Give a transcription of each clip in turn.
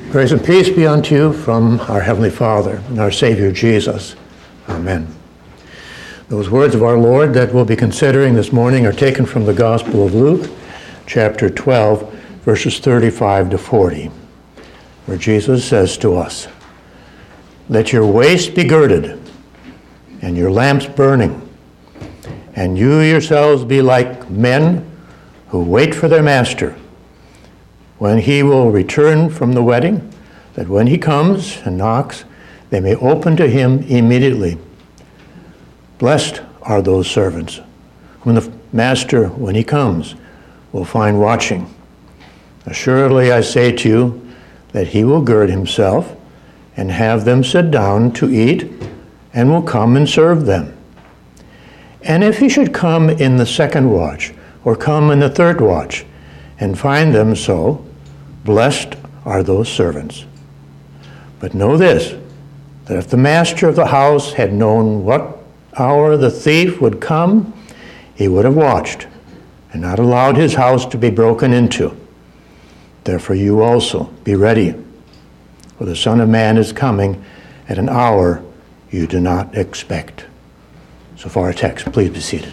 Grace and peace be unto you from our Heavenly Father and our Savior Jesus. Amen. Those words of our Lord that we'll be considering this morning are taken from the Gospel of Luke, chapter 12, verses 35 to 40, where Jesus says to us, "Let your waist be girded, and your lamps burning, and you yourselves be like men who wait for their master, when he will return from the wedding, that when he comes and knocks, they may open to him immediately. Blessed are those servants whom the master, when he comes, will find watching. Assuredly I say to you that he will gird himself and have them sit down to eat, and will come and serve them. And if he should come in the second watch, or come in the third watch, and find them so, blessed are those servants. But know this, that if the master of the house had known what hour the thief would come, he would have watched, and not allowed his house to be broken into. Therefore you also be ready, for the Son of Man is coming at an hour you do not expect." So far our text. Please be seated.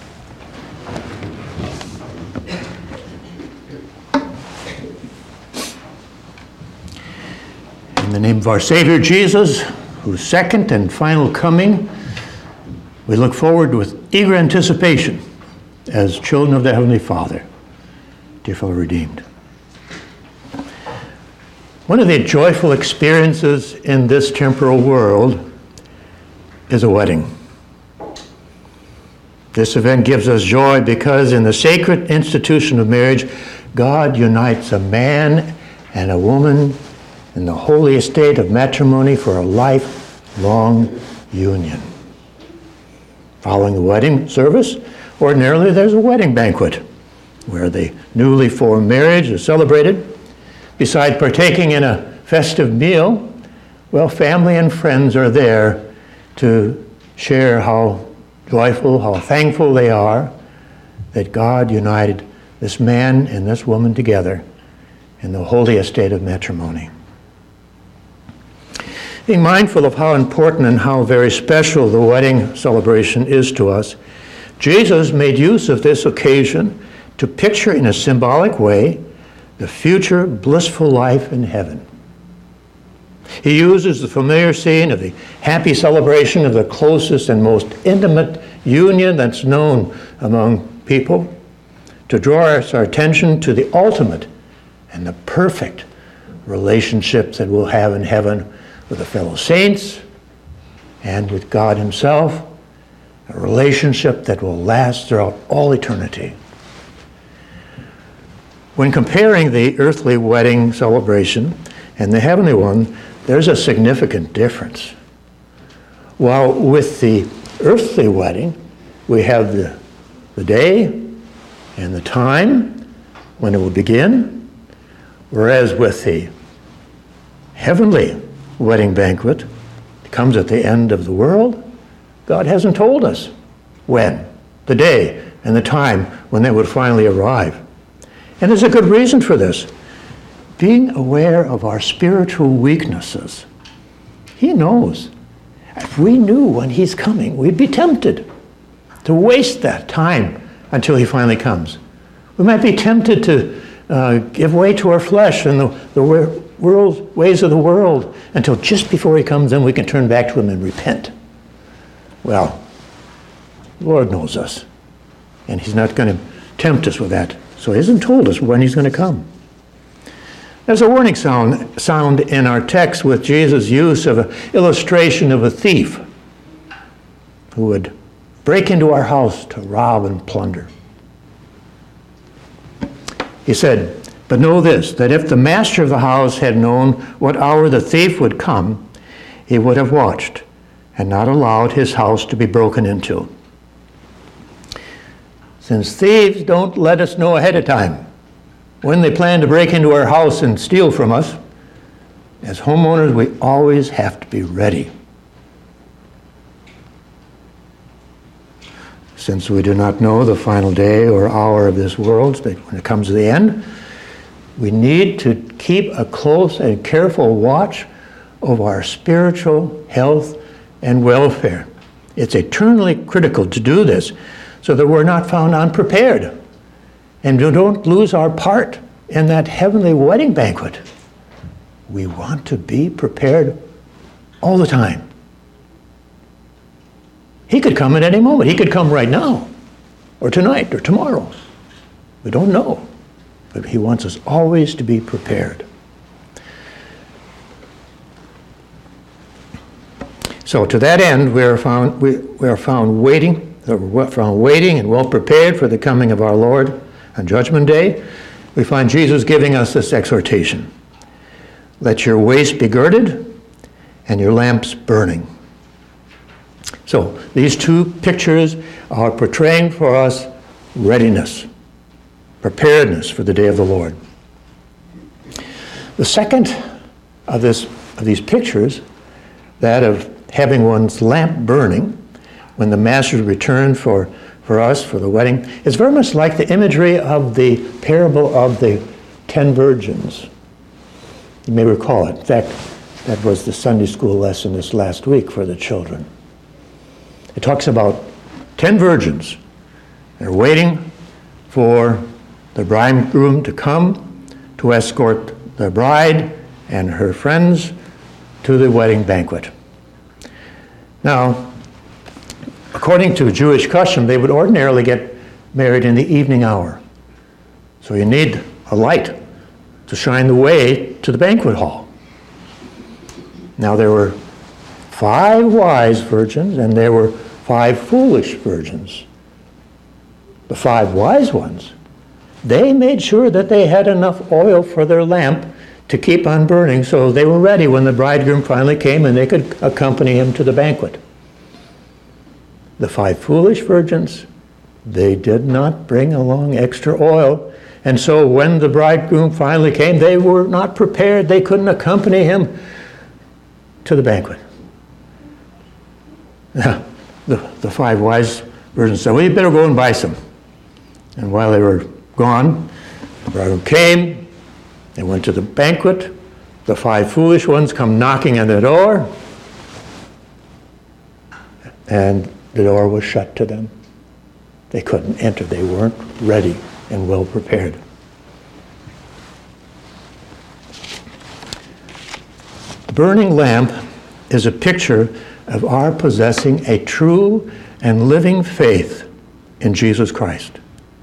In the name of our Savior Jesus, whose second and final coming, we look forward with eager anticipation as children of the Heavenly Father, dear fellow redeemed. One of the joyful experiences in this temporal world is a wedding. This event gives us joy because in the sacred institution of marriage, God unites a man and a woman in the holy estate of matrimony for a lifelong union. Following the wedding service, ordinarily there's a wedding banquet where the newly formed marriage is celebrated. Besides partaking in a festive meal, well, family and friends are there to share how joyful, how thankful they are that God united this man and this woman together in the holy estate of matrimony. Being mindful of how important and how very special the wedding celebration is to us, Jesus made use of this occasion to picture in a symbolic way the future blissful life in heaven. He uses the familiar scene of the happy celebration of the closest and most intimate union that's known among people to draw our attention to the ultimate and the perfect relationship that we'll have in heaven with the fellow saints and with God himself, a relationship that will last throughout all eternity. When comparing the earthly wedding celebration and the heavenly one, there's a significant difference. While with the earthly wedding, we have the day and the time when it will begin, whereas with the heavenly wedding banquet, it comes at the end of the world, God hasn't told us when, the day and the time when they would finally arrive. And there's a good reason for this. Being aware of our spiritual weaknesses, he knows. If we knew when he's coming, we'd be tempted to waste that time until he finally comes. We might be tempted to give way to our flesh and the ways of the world until just before he comes, then we can turn back to him and repent. Well, the Lord knows us, and he's not going to tempt us with that. So he hasn't told us when he's going to come. There's a warning sound in our text with Jesus' use of an illustration of a thief who would break into our house to rob and plunder. He said, "But know this, that if the master of the house had known what hour the thief would come, he would have watched and not allowed his house to be broken into." Since thieves don't let us know ahead of time when they plan to break into our house and steal from us, as homeowners, we always have to be ready. Since we do not know the final day or hour of this world, when it comes to the end, We need to keep a close and careful watch over our spiritual health and welfare. It's eternally critical to do this so that we're not found unprepared and we don't lose our part in that heavenly wedding banquet. We want to be prepared all the time. He could come at any moment. He could come right now, or tonight, or tomorrow. We don't know. But he wants us always to be prepared. So to that end, we are found waiting and well prepared for the coming of our Lord on Judgment Day. We find Jesus giving us this exhortation. Let your waist be girded and your lamps burning. So these two pictures are portraying for us readiness, preparedness for the day of the Lord. The second of these pictures, that of having one's lamp burning when the Master returns for us for the wedding, is very much like the imagery of the parable of the 10 virgins. You may recall it. In fact, that was the Sunday school lesson this last week for the children. It talks about 10 virgins. They're waiting for the bridegroom to come to escort the bride and her friends to the wedding banquet. Now, according to Jewish custom, they would ordinarily get married in the evening hour. So you need a light to shine the way to the banquet hall. Now there were 5 wise virgins and there were 5 foolish virgins. The 5 wise ones, they made sure that they had enough oil for their lamp to keep on burning, so they were ready when the bridegroom finally came and they could accompany him to the banquet. The 5 foolish virgins, they did not bring along extra oil, and so when the bridegroom finally came, they were not prepared. They couldn't accompany him to the banquet. Now, the 5 wise virgins said, well, you better go and buy some. And while they were gone, the bridegroom came. They went to the banquet. The 5 foolish ones come knocking on the door. And the door was shut to them. They couldn't enter. They weren't ready and well prepared. The burning lamp is a picture of our possessing a true and living faith in Jesus Christ.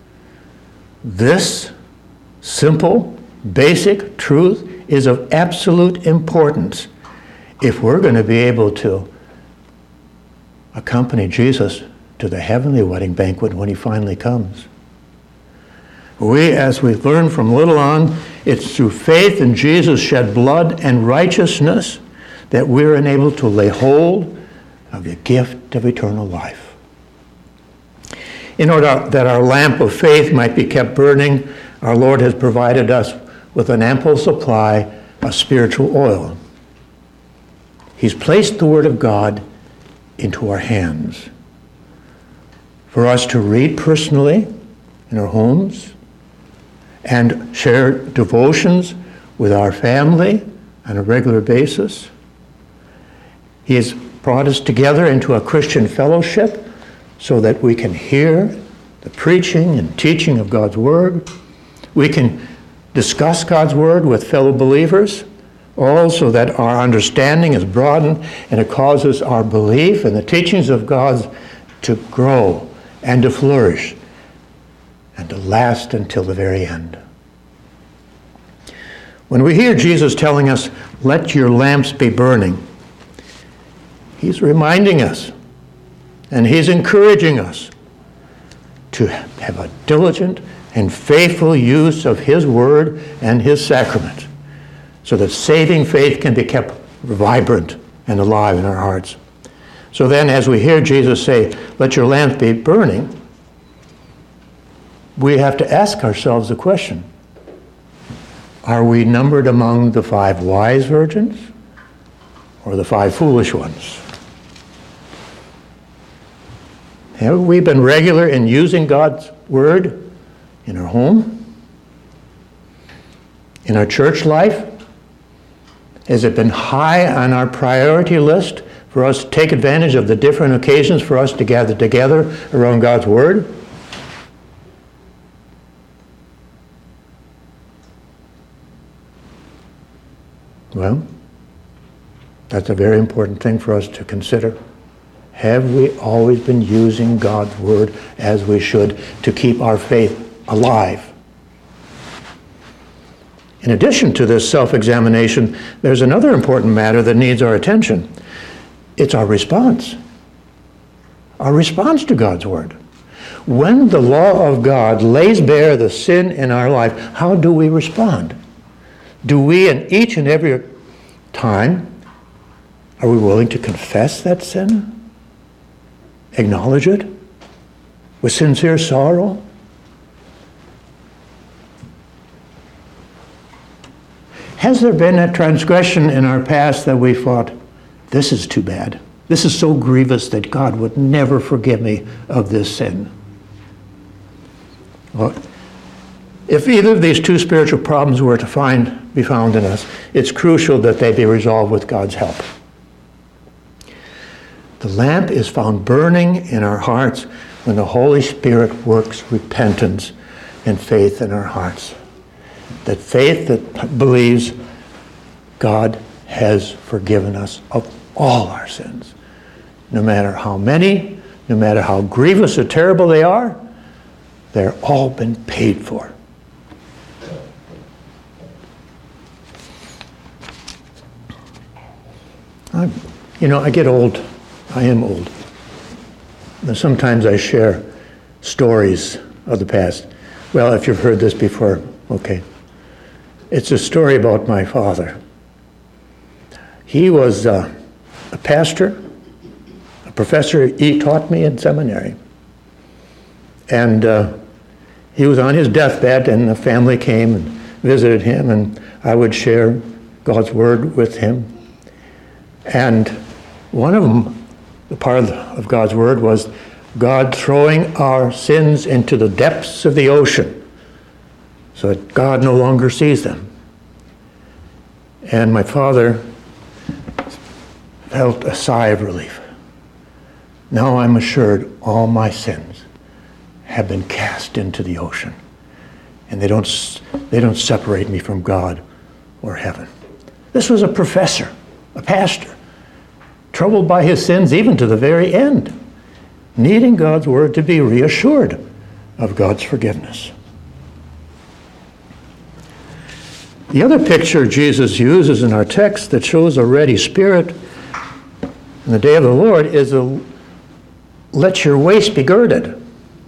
This simple, basic truth is of absolute importance if we're going to be able to accompany Jesus to the heavenly wedding banquet when he finally comes. We, as we've learned from little on, it's through faith in Jesus' shed blood and righteousness that we're enabled to lay hold of the gift of eternal life. In order that our lamp of faith might be kept burning, our Lord has provided us with an ample supply of spiritual oil. He's placed the Word of God into our hands for us to read personally in our homes and share devotions with our family on a regular basis. He has brought us together into a Christian fellowship so that we can hear the preaching and teaching of God's Word. We can discuss God's Word with fellow believers, all so that our understanding is broadened and it causes our belief in the teachings of God to grow and to flourish and to last until the very end. When we hear Jesus telling us, let your lamps be burning, he's reminding us and he's encouraging us to have a diligent and faithful use of his word and his sacrament so that saving faith can be kept vibrant and alive in our hearts. So then, as we hear Jesus say, let your lamps be burning, we have to ask ourselves the question, are we numbered among the 5 wise virgins or the 5 foolish ones? Have we been regular in using God's word in our home? in our church life? Has it been high on our priority list for us to take advantage of the different occasions for us to gather together around God's Word? Well, that's a very important thing for us to consider. Have we always been using God's Word as we should to keep our faith alive? In addition to this self-examination, there's another important matter that needs our attention. It's our response. Our response to God's Word. When the law of God lays bare the sin in our life, how do we respond? Do we, in each and every time, are we willing to confess that sin? Acknowledge it with sincere sorrow? Has there been a transgression in our past that we thought, this is too bad. This is so grievous that God would never forgive me of this sin? Well, if either of these two spiritual problems were to be found in us, it's crucial that they be resolved with God's help. The lamp is found burning in our hearts when the Holy Spirit works repentance and faith in our hearts. That faith that believes God has forgiven us of all our sins. No matter how many, no matter how grievous or terrible they are, they're all been paid for. I get old. I am old. And sometimes I share stories of the past. Well, if you've heard this before, okay. It's a story about my father. He was a pastor, a professor. He taught me in seminary. And he was on his deathbed, and the family came and visited him, and I would share God's Word with him. And one of them, the part of God's Word, was God throwing our sins into the depths of the ocean so that God no longer sees them. And my father felt a sigh of relief. Now I'm assured all my sins have been cast into the ocean, and they don't separate me from God or heaven. This was a professor, a pastor, troubled by his sins even to the very end, needing God's Word to be reassured of God's forgiveness. The other picture Jesus uses in our text that shows a ready spirit in the day of the Lord is let your waist be girded.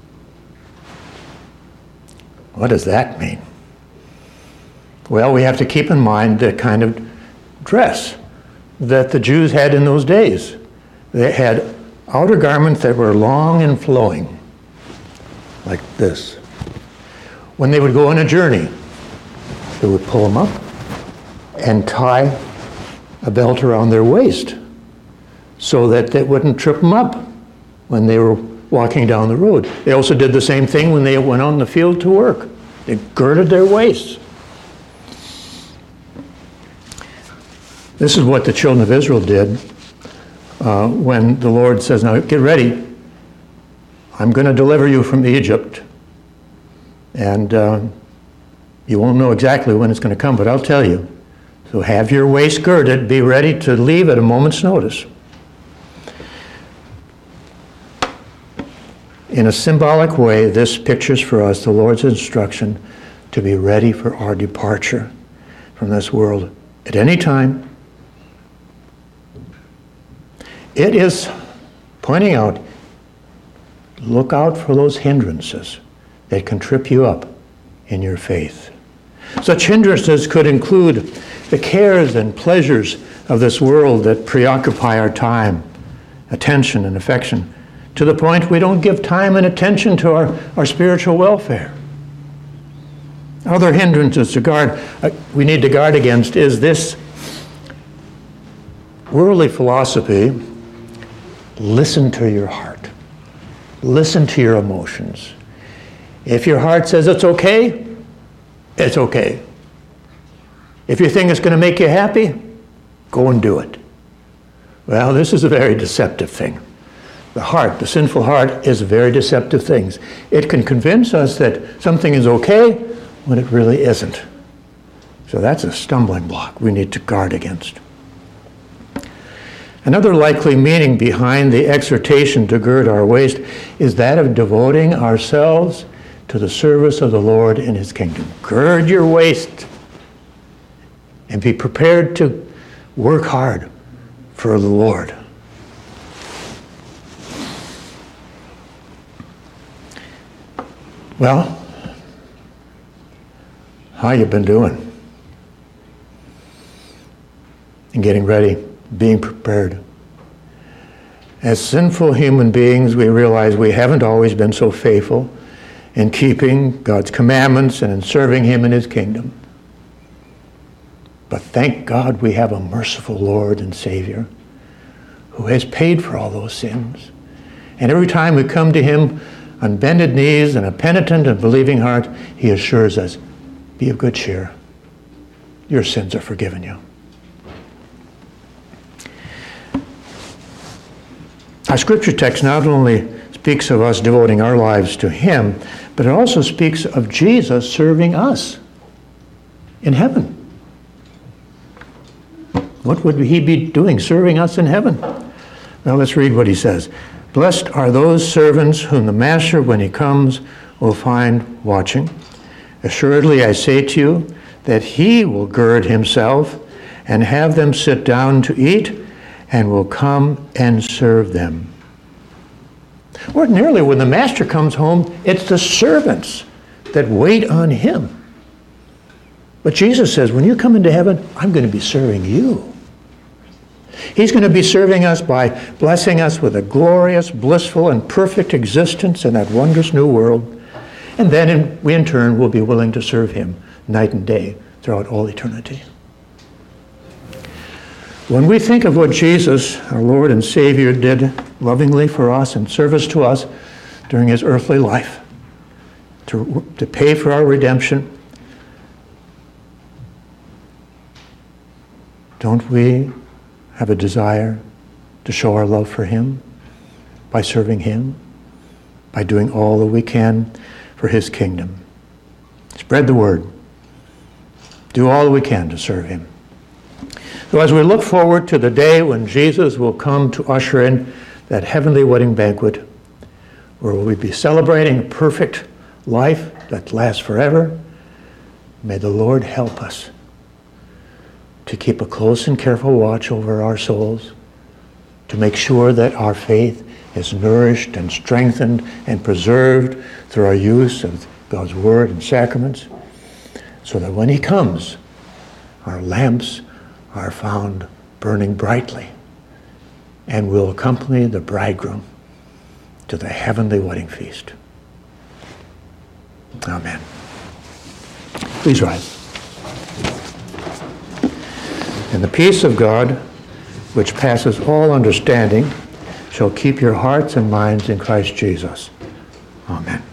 What does that mean? Well, we have to keep in mind the kind of dress that the Jews had in those days. They had outer garments that were long and flowing, like this. When they would go on a journey, they would pull them up and tie a belt around their waist so that it wouldn't trip them up when they were walking down the road. They also did the same thing when they went out in the field to work. They girded their waists. This is what the children of Israel did when the Lord says, now get ready. I'm going to deliver you from Egypt. And you won't know exactly when it's going to come, but I'll tell you. So have your waist girded, be ready to leave at a moment's notice. In a symbolic way, this pictures for us the Lord's instruction to be ready for our departure from this world at any time. It is pointing out, look out for those hindrances that can trip you up in your faith. Such hindrances could include the cares and pleasures of this world that preoccupy our time, attention, and affection, to the point we don't give time and attention to our spiritual welfare. Other hindrances we need to guard against is this worldly philosophy: listen to your heart. Listen to your emotions. If your heart says it's okay, it's okay. If you think it's going to make you happy, go and do it. Well, this is a very deceptive thing. The heart, the sinful heart, is a very deceptive thing. It can convince us that something is okay when it really isn't. So that's a stumbling block we need to guard against. Another likely meaning behind the exhortation to gird our waist is that of devoting ourselves to the service of the Lord in his kingdom. Gird your waist and be prepared to work hard for the Lord. Well, how you been doing? And getting ready, being prepared. As sinful human beings, we realize we haven't always been so faithful in keeping God's commandments and in serving him in his kingdom. But thank God we have a merciful Lord and Savior who has paid for all those sins. And every time we come to him on bended knees and a penitent and believing heart, he assures us, be of good cheer. Your sins are forgiven you. Our scripture text not only speaks of us devoting our lives to him, but it also speaks of Jesus serving us in heaven. What would he be doing serving us in heaven? Well, let's read what he says. Blessed are those servants whom the master, when he comes, will find watching. Assuredly, I say to you that he will gird himself and have them sit down to eat, and will come and serve them. Ordinarily, when the master comes home, it's the servants that wait on him. But Jesus says, when you come into heaven, I'm going to be serving you. He's going to be serving us by blessing us with a glorious, blissful, and perfect existence in that wondrous new world. And then we, in turn, will be willing to serve him night and day throughout all eternity. When we think of what Jesus, our Lord and Savior, did lovingly for us in service to us during his earthly life, to pay for our redemption, don't we have a desire to show our love for him by serving him, by doing all that we can for his kingdom? Spread the word. Do all that we can to serve him. So as we look forward to the day when Jesus will come to usher in that heavenly wedding banquet, where we'll be celebrating a perfect life that lasts forever, may the Lord help us to keep a close and careful watch over our souls, to make sure that our faith is nourished and strengthened and preserved through our use of God's word and sacraments, so that when he comes, our lamps are found burning brightly and will accompany the bridegroom to the heavenly wedding feast. Amen. Please rise. And the peace of God, which passes all understanding, shall keep your hearts and minds in Christ Jesus. Amen.